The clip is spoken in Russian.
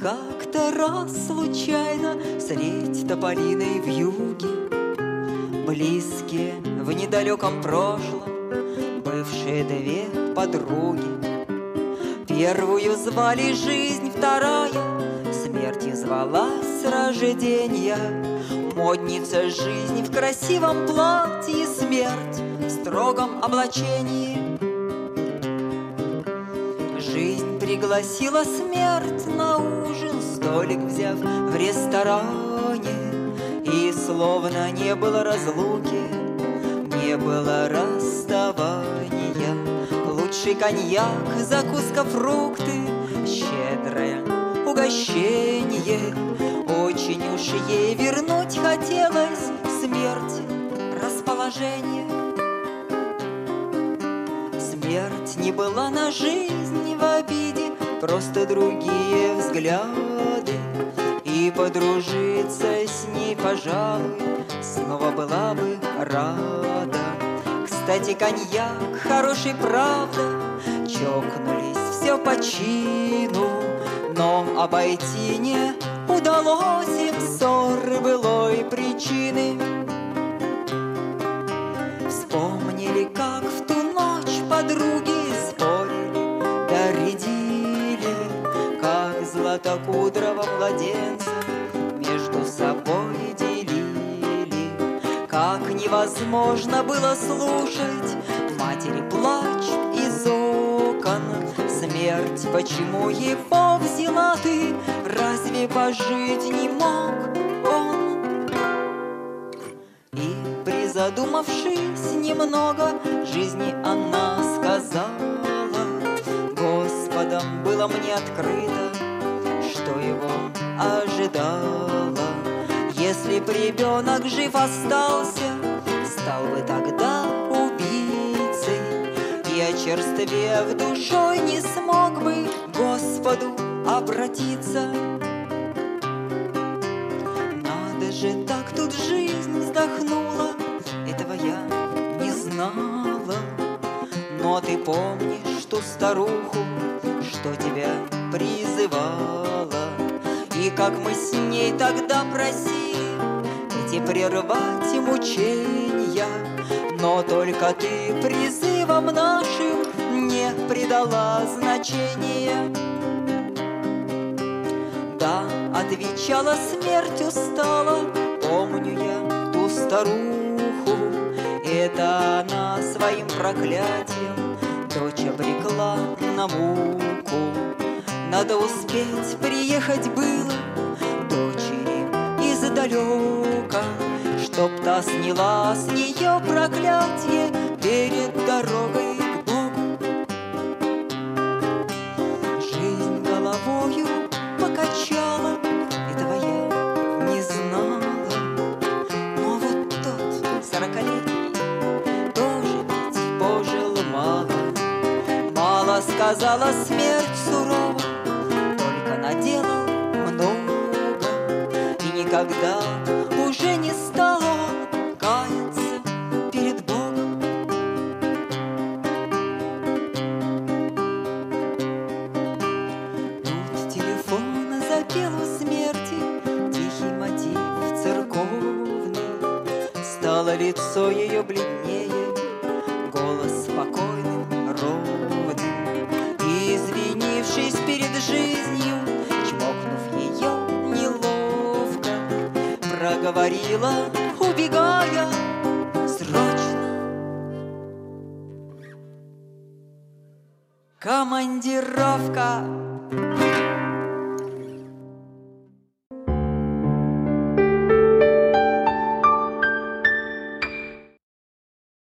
как-то раз случайно средь тополиной вьюги близкие в недалеком прошлом бывшие две подруги. Первую звали жизнь, вторая смертью звалась рожденья. Модница жизнь в красивом платье, смерть в строгом облачении. Жизнь пригласила смерть на ужин, столик взяв в ресторане. И словно не было разлуки, не было расставания. Лучший коньяк, закуска, фрукты, щедрое угощение. Очень уж ей вернуть хотелось смерти расположение. Смерть не была на жизнь в обиде, просто другие взгляды. И подружиться с ней, пожалуй, снова была бы рада. Кстати, коньяк хороший, правда, чокнулись все по чину, но обойти не удалось им ссоры былой причины. Вспомнили, как в ту ночь подруги спорили, да рядили, как златокудрого младенца между собой делили. Как невозможно было слушать матери плач из окон. Смерть, почему его взяла ты? Разве пожить не мог он? И, призадумавшись немного, жизни она сказала: Господом было мне открыто, что его ожидало. Если б ребенок жив остался, стал бы тогда убийцей, и, очерствев душой, не смог бы к Господу обратиться. Надо же, так тут жизнь вздохнула, этого я не знала. Но ты помнишь ту старуху, что тебя призывала, и как мы с ней тогда просили эти прервать мучения, но только ты призывам нашим не придала значения. Да, отвечала смерть устала, помню я ту старуху. Это она своим проклятием дочь обрекла на муку. Надо успеть приехать было дочери издалека, чтоб та сняла с нее проклятие перед дорогой к Богу. Жизнь головою покачала, этого я не знала. Но вот тот 40-летний тоже ведь пожил мало. Мало сказала смерть сурово, только наделал много. И никогда уже не стал он каяться перед Богом. Тут телефон запел у смерти тихий мотив церковный. Стало лицо ее бледнее, голос спокойным, ровным. И, извинившись перед жизнью, чмокнув ее неловко, проговорила, убегая срочно: командировка.